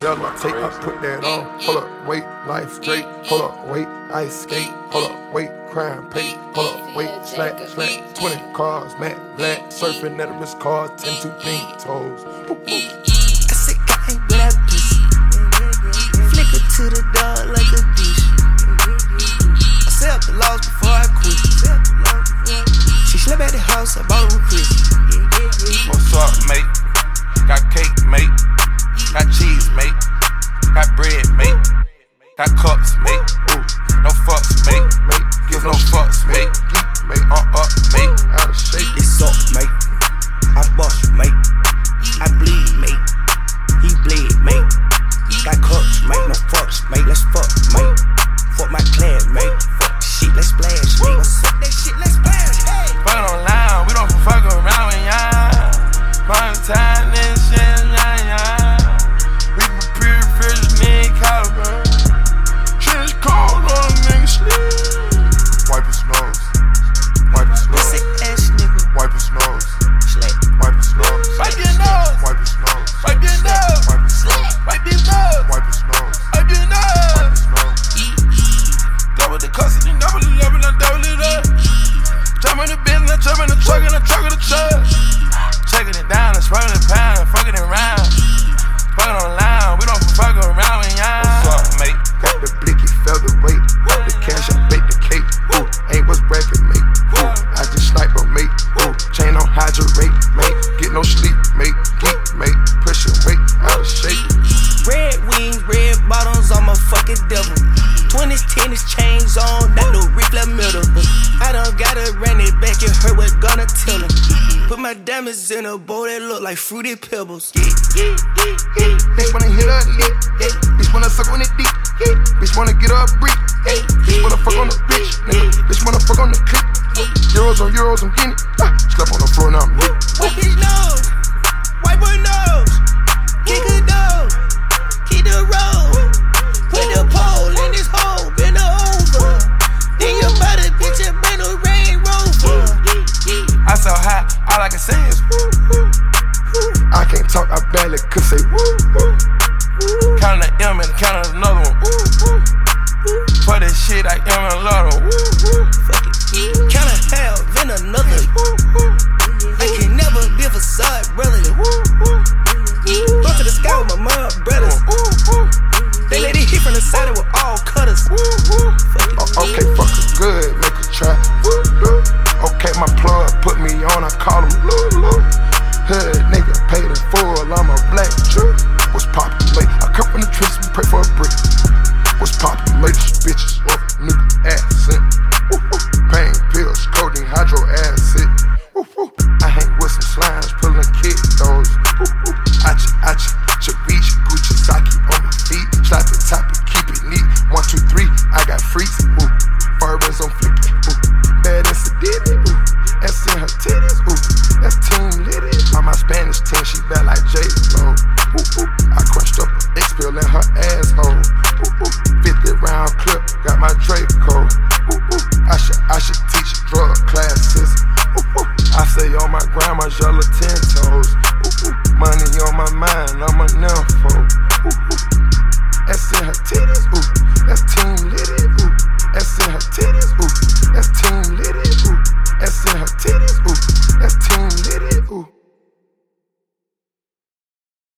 Yellow tape, I put that on. Hold up, wait, life straight. Hold up, wait, ice skate. Hold up, wait, crime pay. Hold up, wait, slack. 20 cars, matte black. Surfing at a wrist card, 10 2 pink toes. I said, gang with that pussy. Flicker to the dog like a dish. I set up the laws before I quit. She slept at the house, I bought her a Chris. What's up, mate? Got cake, mate. Got cheese, mate. Got bread, mate. Got cups, mate. Ooh, no fucks, mate. Give no fucks, mate. Up, mate. Out of shape. It's up, mate. I bust, mate. I bleed, mate. He bleed, mate. Got cups, mate. No fucks, mate. Let's fuck, mate. Fuck my clan, mate. Fuck shit, let's splash, mate. What's up that shit, let's splash, hey. Fuckin' online, we don't fuck around with y'all. Fun time, this shit, yeah. We been pure fish, need caliber. Shit is cold on a nigga sleep. Wipe his nose. Wipe his nose. Sick ass nigga. Wipe his nose. Slay. Wipe his nose. Wipe your nose. Wipe his nose. Wipe your nose. Wipe his nose. Wipe your nose. Wipe his nose. Wipe your nose. Wipe his nose. Double the custody, double the love, and I double it up. Jump in the business, I jump in the truck, and I truck in the truck. Checking it down, and spraying the pound, and fucking it round. Fucking online, we don't fuck around with y'all. What's up, mate? Got the blicky featherweight. Got the cash, I bake the cake. Ooh, ain't what's bracket, mate. Ooh, I just sniper, mate. Ooh, chain on hydrate, mate. Get no sleep, mate. Geek, mate. Push your weight out of shape. Red wings, red bottoms, I'm a fucking devil. 20s, tennis chains on, not no Rick middle. I done gotta run it back and heard what gonna tell him. Put my diamonds in a bowl that look like fruity pebbles. Bitch wanna hit her lick. Bitch wanna suck on it deep. Bitch wanna get her a brick. Bitch wanna fuck on the bitch. Bitch wanna fuck on the clip. Euros on euros, I'm getting it. Slept on the floor, now I'm lit. Wipe his nose, wipe her nose. Kick her nose, keep the road. Put the pole in this hole, bend her over. Then you buy the bitch and bring a Range Rover. I so high, all I can say is woo, woo. I can't talk, I barely could say woo, woo. Counting the M and counting another one. Woo, woo. For this shit, I am in love. Woo, woo. Fuck it. Kinda hell, then another. I can never be a facade, brother. Go to the sky with my mom, brothers. They let it hit from the side, it with all cutters. Okay, fuck her good, make her try. Okay, my plug put me on, I call him Lulu. Hood nigga, paid in full, I'm a black truck. What's poppin', mate? I come from the trenches, we pray for a brick. What's poppin', mate? Bitches, nigga, accent. Pain pills, codeine, hydro acid. I hang with some slimes, pullin' kid those. Reach, Gucci, Saki on my feet. Slap the top and keep it neat. 1, 2, 3, I got freaks. Bourbons on flicky. Bad as a ditty. S in her titties. That's Team Liddy. On my Spanish team, she bad like J-Lo. I crunched up an X-Pill in her asshole. 50 round clip, got my Draco. I should teach drug classes. I say on my grandma's yellow 10 toes. Money on my mind, I'm a nympho.